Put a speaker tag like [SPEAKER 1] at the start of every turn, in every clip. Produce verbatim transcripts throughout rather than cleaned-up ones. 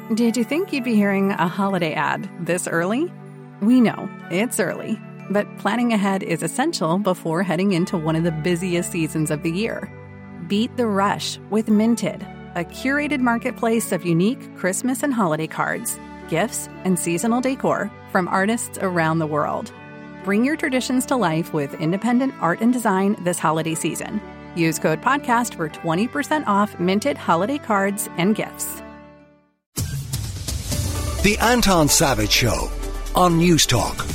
[SPEAKER 1] Did you think you'd be hearing a holiday ad this early? We know it's early, but planning ahead is essential before heading into one of the busiest seasons of the year. Beat the rush with Minted, a curated marketplace of unique Christmas and holiday cards, gifts, and seasonal decor from artists around the world. Bring your traditions to life with independent art and design this holiday season. Use code podcast for twenty percent off Minted holiday cards and gifts.
[SPEAKER 2] The Anton Savage Show on News Talk.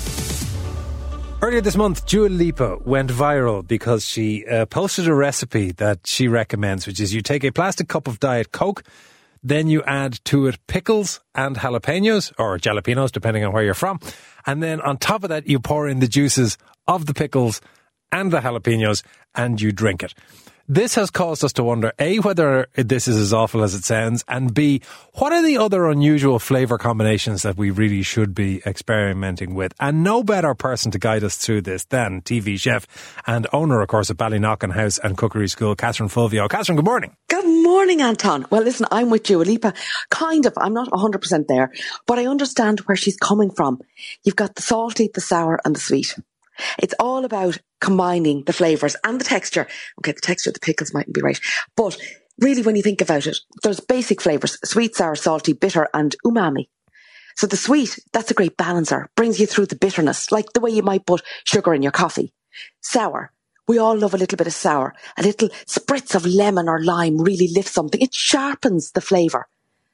[SPEAKER 3] Earlier this month, Dua Lipa went viral because she uh, posted a recipe that she recommends, which is you take a plastic cup of Diet Coke, then you add to it pickles and jalapenos, or jalapenos, depending on where you're from. And then on top of that, you pour in the juices of the pickles and the jalapenos, and you drink it. This has caused us to wonder, A, whether this is as awful as it sounds, and B, what are the other unusual flavour combinations that we really should be experimenting with? And no better person to guide us through this than T V chef and owner, of course, of Ballyknocken House and Cookery School, Catherine Fulvio. Catherine, good morning.
[SPEAKER 4] Good morning, Anton. Well, listen, I'm with Dua Lipa. Kind of. I'm not one hundred percent there, but I understand where she's coming from. You've got the salty, the sour and the sweet. It's all about combining the flavours and the texture. Okay, the texture of the pickles mightn't be right. But really, when you think about it, there's basic flavours: sweet, sour, salty, bitter and umami. So the sweet, that's a great balancer. Brings you through the bitterness, like the way you might put sugar in your coffee. Sour. We all love a little bit of sour. A little spritz of lemon or lime really lifts something. It sharpens the flavour.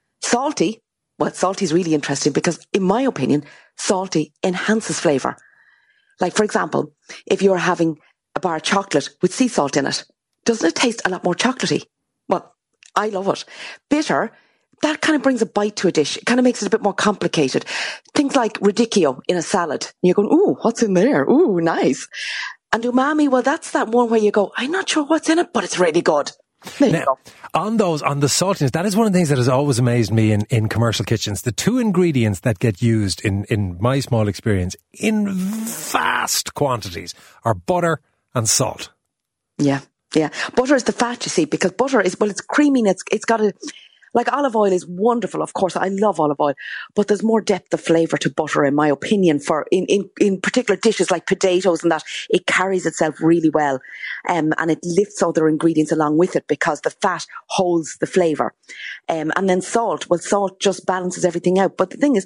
[SPEAKER 4] Salty. Well, salty is really interesting because, in my opinion, salty enhances flavour. Like, for example, if you're having a bar of chocolate with sea salt in it, doesn't it taste a lot more chocolatey? Well, I love it. Bitter, that kind of brings a bite to a dish. It kind of makes it a bit more complicated. Things like radicchio in a salad. And you're going, ooh, what's in there? Ooh, nice. And umami, well, that's that one where you go, I'm not sure what's in it, but it's really good. There
[SPEAKER 3] now,
[SPEAKER 4] you go.
[SPEAKER 3] On those, on the saltiness, that is one of the things that has always amazed me in, in commercial kitchens. The two ingredients that get used in, in my small experience in vast quantities are butter and salt.
[SPEAKER 4] Yeah, yeah. Butter is the fat, you see, because butter is, well, it's creamy and it's, it's got a, like olive oil is wonderful. Of course, I love olive oil, but there's more depth of flavour to butter, in my opinion, for in, in, in particular dishes like potatoes and that. It carries itself really well. Um, and it lifts other ingredients along with it because the fat holds the flavour. Um, and then salt, well, salt just balances everything out. But the thing is,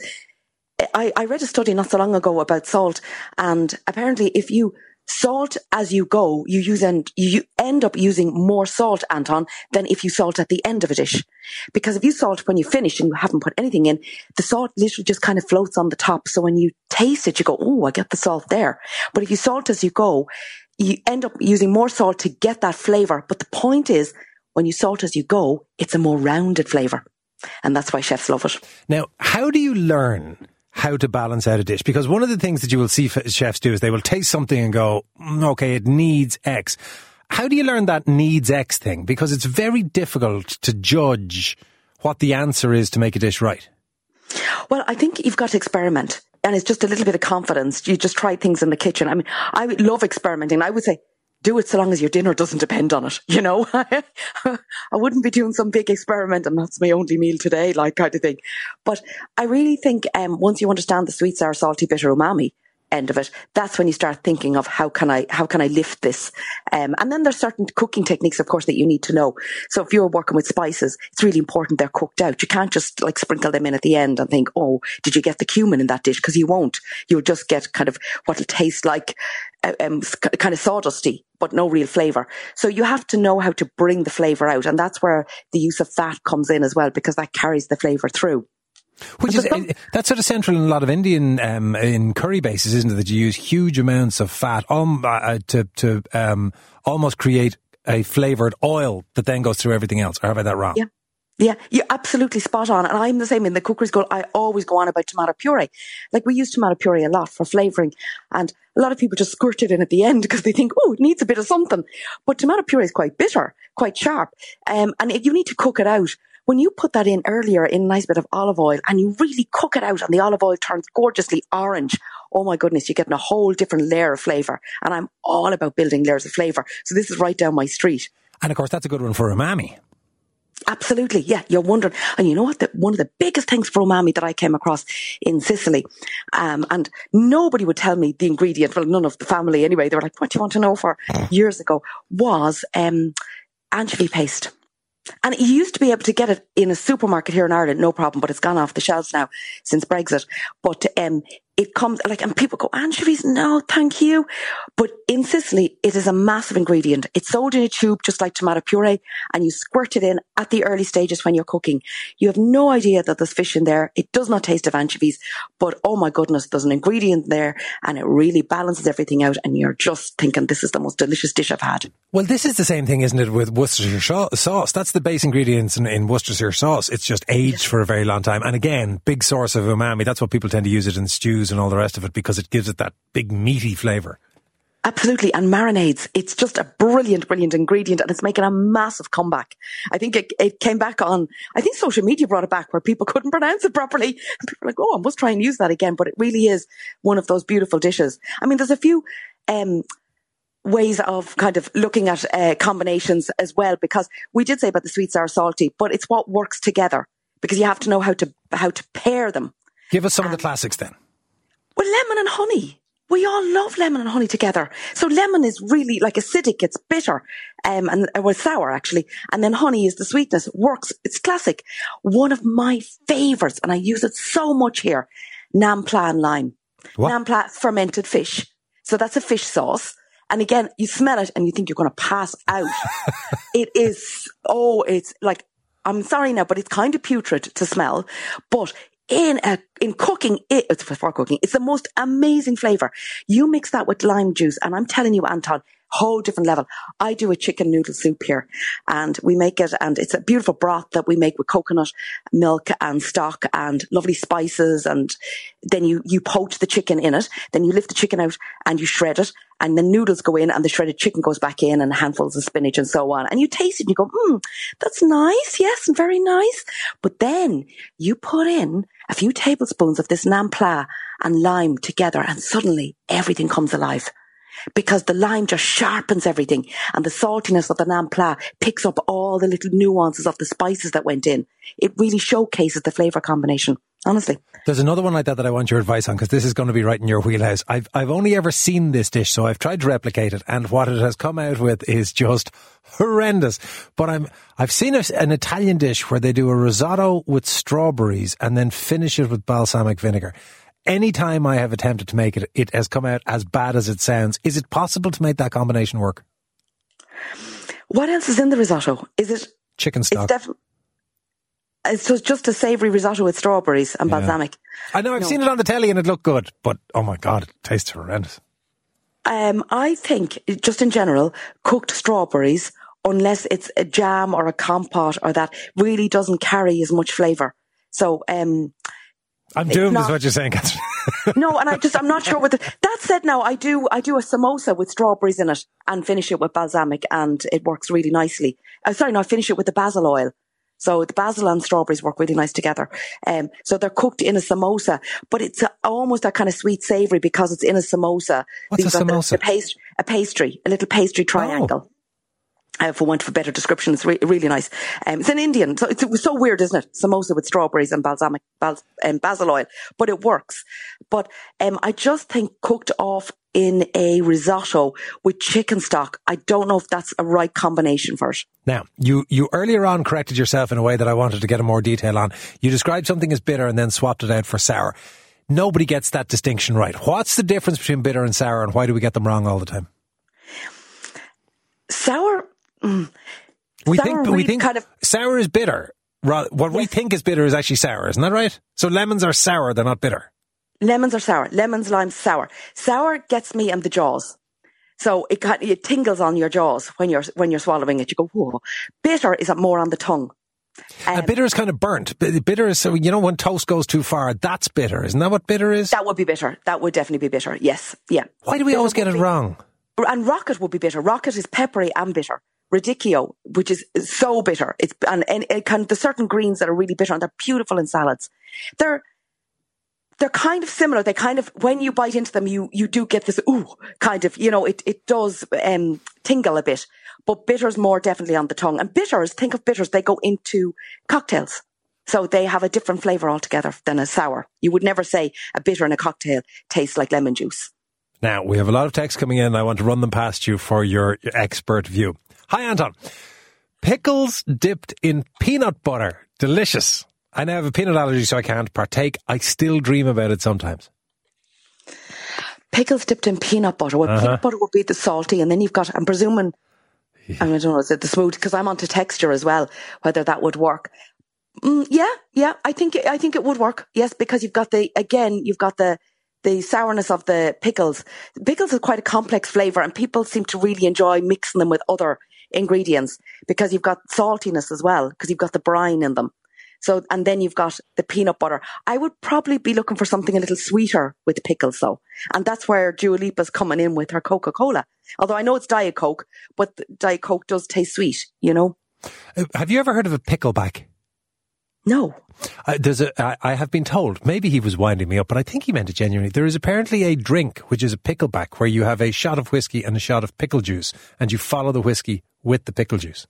[SPEAKER 4] I, I read a study not so long ago about salt, and apparently if you salt as you go, you use and you end up using more salt, Anton, than if you salt at the end of a dish. Because if you salt when you finish and you haven't put anything in, the salt literally just kind of floats on the top. So when you taste it, you go, oh, I get the salt there. But if you salt as you go, you end up using more salt to get that flavour. But the point is, when you salt as you go, it's a more rounded flavour. And that's why chefs love it.
[SPEAKER 3] Now, how do you learn how to balance out a dish? Because one of the things that you will see chefs do is they will taste something and go, mm, okay, it needs X. How do you learn that needs X thing? Because it's very difficult to judge what the answer is to make a dish right.
[SPEAKER 4] Well, I think you've got to experiment. And it's just a little bit of confidence. You just try things in the kitchen. I mean, I love experimenting. I would say, do it so long as your dinner doesn't depend on it. You know, I wouldn't be doing some big experiment and that's my only meal today, like kind of thing. But I really think um, once you understand the sweet, sour, salty, bitter, umami end of it, that's when you start thinking of how can I, how can I lift this? Um, and then there's certain cooking techniques, of course, that you need to know. So if you're working with spices, it's really important they're cooked out. You can't just like sprinkle them in at the end and think, oh, did you get the cumin in that dish? Because you won't. You'll just get kind of what will taste like um, kind of sawdusty, but no real flavour. So you have to know how to bring the flavour out. And that's where the use of fat comes in as well, because that carries the flavour through.
[SPEAKER 3] Which is, that's sort of central in a lot of Indian, um, in curry bases, isn't it? That you use huge amounts of fat um, uh, to, to, um, almost create a flavoured oil that then goes through everything else. Or have I that wrong?
[SPEAKER 4] Yeah. Yeah, you're absolutely spot on. And I'm the same in the cookery school. I always go on about tomato puree. Like we use tomato puree a lot for flavouring. And a lot of people just squirt it in at the end because they think, oh, it needs a bit of something. But tomato puree is quite bitter, quite sharp. Um, and you need to cook it out. When you put that in earlier in a nice bit of olive oil and you really cook it out and the olive oil turns gorgeously orange, oh my goodness, you're getting a whole different layer of flavour. And I'm all about building layers of flavour. So this is right down my street.
[SPEAKER 3] And of course, that's a good one for umami.
[SPEAKER 4] Absolutely, yeah. You're wondering, and you know what? The, one of the biggest things for umami that I came across in Sicily, um, and nobody would tell me the ingredient. Well, none of the family anyway. They were like, "What do you want to know?" For years ago, was um, anchovy paste. And you used to be able to get it in a supermarket here in Ireland, no problem, but it's gone off the shelves now since Brexit. But um, it comes, like, and people go, anchovies? No, thank you. But in Sicily, it is a massive ingredient. It's sold in a tube, just like tomato puree, and you squirt it in at the early stages when you're cooking. You have no idea that there's fish in there. It does not taste of anchovies, but oh my goodness, there's an ingredient there, and it really balances everything out, and you're just thinking, this is the most delicious dish I've had.
[SPEAKER 3] Well, this is the same thing, isn't it, with Worcestershire sauce? That's the base ingredients in, in Worcestershire sauce. It's just aged for a very long time. And again, big source of umami. That's what people tend to use it in stews and all the rest of it, because it gives it that big meaty flavour.
[SPEAKER 4] Absolutely. And marinades. It's just a brilliant, brilliant ingredient, and it's making a massive comeback. I think it, it came back on, I think social media brought it back where people couldn't pronounce it properly. And people were like, oh, I must try and use that again. But it really is one of those beautiful dishes. I mean, there's a few, um, ways of kind of looking at uh, combinations as well, because we did say about the sweet, sour, salty, but it's what works together, because you have to know how to how to pair them.
[SPEAKER 3] Give us some
[SPEAKER 4] um,
[SPEAKER 3] of the classics then.
[SPEAKER 4] Well, lemon and honey. We all love lemon and honey together. So lemon is really like acidic, it's bitter, um, and uh, well, sour actually, and then honey is the sweetness. Works, it's classic. One of my favourites, and I use it so much here, nampla and lime.
[SPEAKER 3] What?
[SPEAKER 4] Nampla, fermented fish. So that's a fish sauce. And again, you smell it and you think you're going to pass out. It is, oh, it's like, I'm sorry now, but it's kind of putrid to smell. But in a, in cooking, it, it's for cooking, it's the most amazing flavour. You mix that with lime juice, and I'm telling you, Anton, whole different level. I do a chicken noodle soup here, and we make it, and it's a beautiful broth that we make with coconut milk and stock and lovely spices, and then you, you poach the chicken in it, then you lift the chicken out and you shred it, and the noodles go in and the shredded chicken goes back in, and handfuls of spinach and so on. And you taste it and you go, hmm, that's nice. Yes, and very nice. But then you put in a few tablespoons of this nampla and lime together, and suddenly everything comes alive. Because the lime just sharpens everything, and the saltiness of the nampla picks up all the little nuances of the spices that went in. It really showcases the flavour combination, honestly.
[SPEAKER 3] There's another one like that that I want your advice on, because this is going to be right in your wheelhouse. I've I've only ever seen this dish, so I've tried to replicate it, and what it has come out with is just horrendous. But I'm I've seen a, an Italian dish where they do a risotto with strawberries and then finish it with balsamic vinegar. Anytime I have attempted to make it, it has come out as bad as it sounds. Is it possible to make that combination work?
[SPEAKER 4] What else is in the risotto? Is it
[SPEAKER 3] chicken stock?
[SPEAKER 4] It's definitely. So it's just a savoury risotto with strawberries and
[SPEAKER 3] yeah.
[SPEAKER 4] balsamic.
[SPEAKER 3] I know, I've
[SPEAKER 4] no.
[SPEAKER 3] seen it on the telly and it looked good, but oh my God, it tastes horrendous.
[SPEAKER 4] Um, I think, just in general, cooked strawberries, unless it's a jam or a compote or that, really doesn't carry as much flavour. So, um,
[SPEAKER 3] I'm doomed, not, is what you're saying, Catherine.
[SPEAKER 4] No, and I just, I'm not sure what the, that said now, I do, I do a samosa with strawberries in it and finish it with balsamic, and it works really nicely. Uh, sorry, no, I finish it with the basil oil. So the basil and strawberries work really nice together. Um, so they're cooked in a samosa, but it's a, almost that kind of sweet savoury because it's in a samosa.
[SPEAKER 3] What's
[SPEAKER 4] These
[SPEAKER 3] a samosa?
[SPEAKER 4] The, the pastry, a pastry, a little pastry triangle. Oh. Uh, for want of a better description, it's re- really nice. Um, it's an Indian, so it's, it's so weird, isn't it? Samosa with strawberries and balsamic, bal- um, basil oil, but it works. But um, I just think cooked off in a risotto with chicken stock, I don't know if that's a right combination for it.
[SPEAKER 3] Now, you, you earlier on corrected yourself in a way that I wanted to get a more detail on. You described something as bitter and then swapped it out for sour. Nobody gets that distinction right. What's the difference between bitter and sour, and why do we get them wrong all the time?
[SPEAKER 4] Sour... Mm.
[SPEAKER 3] We
[SPEAKER 4] sour
[SPEAKER 3] think
[SPEAKER 4] really
[SPEAKER 3] we think
[SPEAKER 4] kind of,
[SPEAKER 3] sour is bitter. What yes. we think is bitter is actually sour, isn't that right? So lemons are sour, they're not bitter.
[SPEAKER 4] Lemons are sour. Lemons, limes, sour. Sour gets me in the jaws. So it it tingles on your jaws when you're when you're swallowing it. You go, whoa. Bitter is more on the tongue. Um,
[SPEAKER 3] and bitter is kind of burnt. Bitter is, so you know, when toast goes too far, that's bitter. Isn't that what bitter is?
[SPEAKER 4] That would be bitter. That would definitely be bitter. Yes. Yeah.
[SPEAKER 3] Why do we
[SPEAKER 4] bitter
[SPEAKER 3] always get it
[SPEAKER 4] be,
[SPEAKER 3] wrong?
[SPEAKER 4] And rocket would be bitter. Rocket is peppery and bitter. Radicchio, which is so bitter. It's and, and it kind of, there's certain greens that are really bitter, and they're beautiful in salads. They're they're kind of similar. They kind of, when you bite into them, you you do get this ooh kind of, you know, it it does um, tingle a bit. but bitters more definitely on the tongue. And bitters, think of bitters, they go into cocktails. So they have a different flavour altogether than a sour. You would never say a bitter in a cocktail tastes like lemon juice.
[SPEAKER 3] Now, we have a lot of texts coming in. I want to run them past you for your expert view. Hi, Anton. Pickles dipped in peanut butter. Delicious. I now have a peanut allergy, so I can't partake. I still dream about it sometimes.
[SPEAKER 4] Pickles dipped in peanut butter. Well, uh-huh. Peanut butter would be the salty, and then you've got, I'm presuming, yeah. I don't know, is it the smooth? Because I'm onto texture as well, whether that would work. Mm, yeah, yeah, I think I think it would work. Yes, because you've got the again, you've got the the sourness of the pickles. Pickles is quite a complex flavour, and people seem to really enjoy mixing them with other ingredients because you've got saltiness as well, because you've got the brine in them. So, and then you've got the peanut butter. I would probably be looking for something a little sweeter with the pickles, though, and that's where Dua Lipa's coming in with her Coca-Cola. Although I know it's Diet Coke, but Diet Coke does taste sweet, you know.
[SPEAKER 3] Have you ever heard of a pickleback?
[SPEAKER 4] No.
[SPEAKER 3] Uh, there's a, I, I have been told, maybe he was winding me up, but I think he meant it genuinely. There is apparently a drink, which is a pickleback, where you have a shot of whiskey and a shot of pickle juice, and you follow the whiskey with the pickle juice.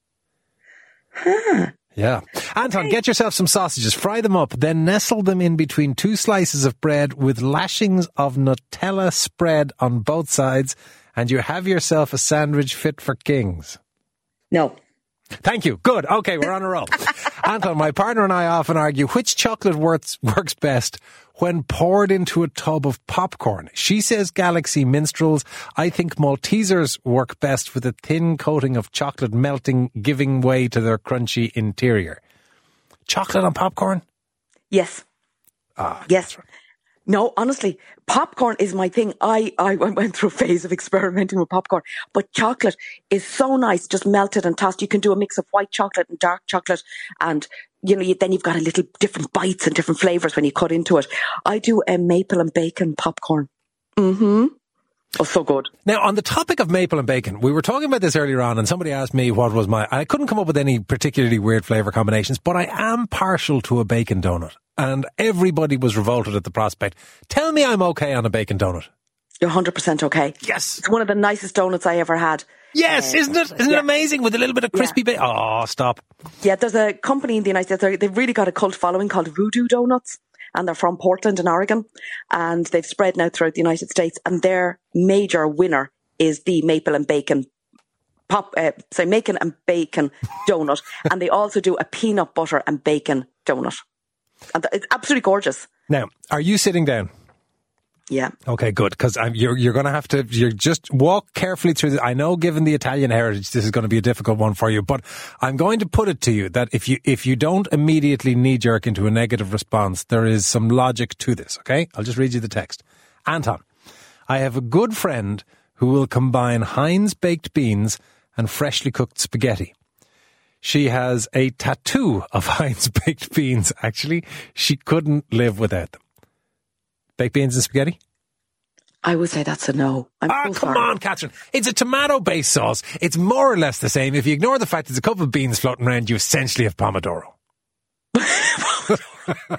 [SPEAKER 4] Huh.
[SPEAKER 3] Yeah. Anton, get yourself some sausages, fry them up, then nestle them in between two slices of bread with lashings of Nutella spread on both sides, and you have yourself a sandwich fit for kings.
[SPEAKER 4] No.
[SPEAKER 3] Thank you. Good. Okay, we're on a roll. Anton, my partner and I often argue which chocolate works, works best when poured into a tub of popcorn. She says Galaxy Minstrels. I think Maltesers work best with a thin coating of chocolate melting, giving way to their crunchy interior. Chocolate on popcorn?
[SPEAKER 4] Yes.
[SPEAKER 3] Ah,
[SPEAKER 4] yes. No, honestly, popcorn is my thing. I, I went through a phase of experimenting with popcorn, but chocolate is so nice, just melted and tossed. You can do a mix of white chocolate and dark chocolate, and you know, then you've got a little different bites and different flavours when you cut into it. I do a maple and bacon popcorn. Mm-hmm. Oh, so good.
[SPEAKER 3] Now, on the topic of maple and bacon, we were talking about this earlier on, and somebody asked me what was my... I couldn't come up with any particularly weird flavour combinations, but I am partial to a bacon donut. And everybody was revolted at the prospect. Tell me I'm okay on a bacon donut.
[SPEAKER 4] You're one hundred percent okay.
[SPEAKER 3] Yes.
[SPEAKER 4] It's one of the nicest donuts I ever had.
[SPEAKER 3] Yes, uh, isn't it? Isn't yeah. it amazing with a little bit of crispy yeah. bacon? Oh, stop.
[SPEAKER 4] Yeah, there's a company in the United States, they've really got a cult following called Voodoo Donuts. And they're from Portland in Oregon. And they've spread now throughout the United States. And their major winner is the maple and bacon pop, uh, sorry, maple and bacon donut. And they also do a peanut butter and bacon donut. And it's absolutely gorgeous.
[SPEAKER 3] Now, are you sitting down?
[SPEAKER 4] Yeah.
[SPEAKER 3] Okay, good. Because you're you're going to have to you're just walk carefully through the, I know, given the Italian heritage, this is going to be a difficult one for you. But I'm going to put it to you that if you if you don't immediately knee jerk into a negative response, there is some logic to this. Okay, I'll just read you the text. Anton, I have a good friend who will combine Heinz baked beans and freshly cooked spaghetti. She has a tattoo of Heinz baked beans. Actually, she couldn't live without them. Baked beans and spaghetti?
[SPEAKER 4] I would say that's a no. I'm
[SPEAKER 3] oh,
[SPEAKER 4] so
[SPEAKER 3] come
[SPEAKER 4] sorry.
[SPEAKER 3] on, Catherine. It's a tomato-based sauce. It's more or less the same. If you ignore the fact there's a couple of beans floating around, you essentially have pomodoro.
[SPEAKER 4] No!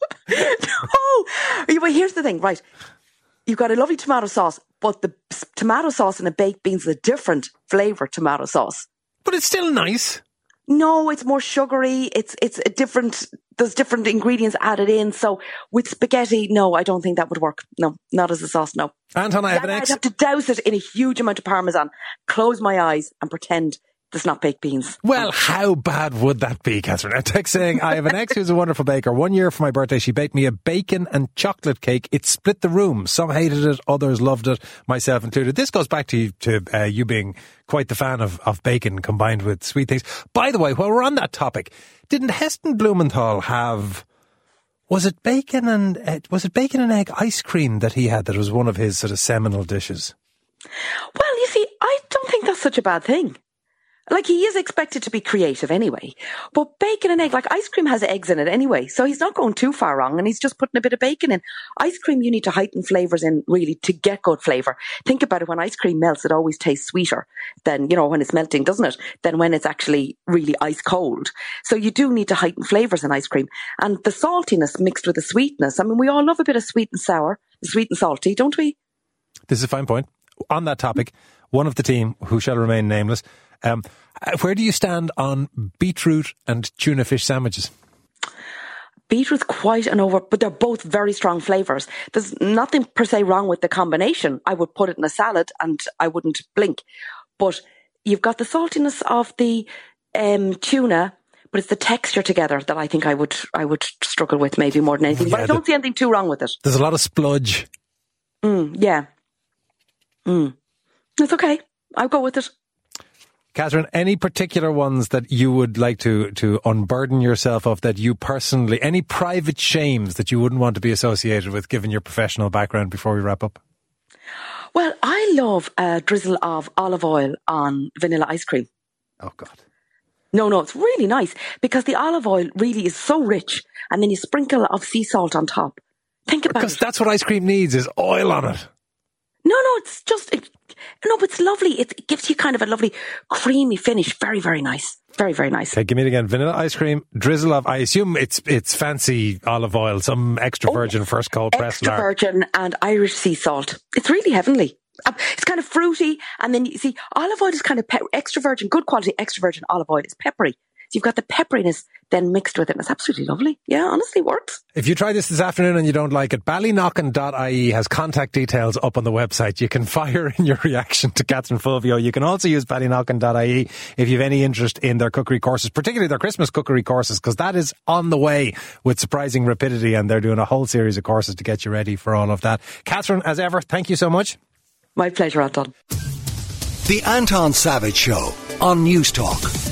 [SPEAKER 4] But here's the thing, right? You've got a lovely tomato sauce, but the tomato sauce and a baked beans is a different flavour tomato sauce.
[SPEAKER 3] But it's still nice.
[SPEAKER 4] No, it's more sugary. It's it's a different. There's different ingredients added in. So with spaghetti, no, I don't think that would work. No, not as a sauce. No.
[SPEAKER 3] Anton, I have an ex.
[SPEAKER 4] I'd have to douse it in a huge amount of parmesan, close my eyes, and pretend there's not baked beans.
[SPEAKER 3] Well, how bad would that be, Catherine? A text saying, I have an ex who's a wonderful baker. One year for my birthday, she baked me a bacon and chocolate cake. It split the room. Some hated it, others loved it, myself included. This goes back to, to uh, you being quite the fan of, of bacon combined with sweet things. By the way, while we're on that topic, didn't Heston Blumenthal have... Was it bacon and uh, was it bacon and egg ice cream that he had that was one of his sort of seminal dishes?
[SPEAKER 4] Well, you see, I don't think that's such a bad thing. Like, he is expected to be creative anyway. But bacon and egg, like, ice cream has eggs in it anyway. So he's not going too far wrong, and he's just putting a bit of bacon in. Ice cream, you need to heighten flavours in, really, to get good flavour. Think about it, when ice cream melts, it always tastes sweeter than, you know, when it's melting, doesn't it? Than when it's actually really ice cold. So you do need to heighten flavours in ice cream. And the saltiness mixed with the sweetness. I mean, we all love a bit of sweet and sour, sweet and salty, don't we?
[SPEAKER 3] This is a fine point. On that topic, one of the team, who shall remain nameless. Um, where do you stand on beetroot and tuna fish sandwiches?
[SPEAKER 4] Beetroot's quite an over, but they're both very strong flavours. There's nothing per se wrong with the combination. I would put it in a salad and I wouldn't blink. But you've got the saltiness of the um, tuna, but it's the texture together that I think I would I would struggle with maybe more than anything.
[SPEAKER 3] Yeah,
[SPEAKER 4] but I don't
[SPEAKER 3] the,
[SPEAKER 4] see anything too wrong with it.
[SPEAKER 3] There's a lot of spludge.
[SPEAKER 4] Mm, yeah. Mm. It's okay. I'll go with it.
[SPEAKER 3] Catherine, any particular ones that you would like to, to unburden yourself of, that you personally, any private shames that you wouldn't want to be associated with given your professional background before we wrap up?
[SPEAKER 4] Well, I love a drizzle of olive oil on vanilla ice cream.
[SPEAKER 3] Oh, God.
[SPEAKER 4] No, no, it's really nice because the olive oil really is so rich, and then you sprinkle of sea salt on top. Think about
[SPEAKER 3] because
[SPEAKER 4] it. Because
[SPEAKER 3] that's what ice cream needs, is oil on it.
[SPEAKER 4] No, no, it's just... It, No, but it's lovely. It gives you kind of a lovely creamy finish. Very, very nice. Very, very nice.
[SPEAKER 3] Okay, give me it again. Vanilla ice cream, drizzle of, I assume it's it's fancy olive oil, some extra virgin oh, first cold pressed
[SPEAKER 4] Extra virgin and Irish sea salt. It's really heavenly. It's kind of fruity. And then you see, olive oil is kind of pe- extra virgin, good quality extra virgin olive oil. It's peppery. So you've got the pepperiness then mixed with it. And it's absolutely lovely. Yeah, honestly, works.
[SPEAKER 3] If you try this this afternoon and you don't like it, ballyknockin dot I E has contact details up on the website. You can fire in your reaction to Catherine Fulvio. You can also use ballyknockin dot I E if you have any interest in their cookery courses, particularly their Christmas cookery courses, because that is on the way with surprising rapidity, and they're doing a whole series of courses to get you ready for all of that. Catherine, as ever, thank you so much.
[SPEAKER 4] My pleasure, Anton.
[SPEAKER 2] The Anton Savage Show on News Talk.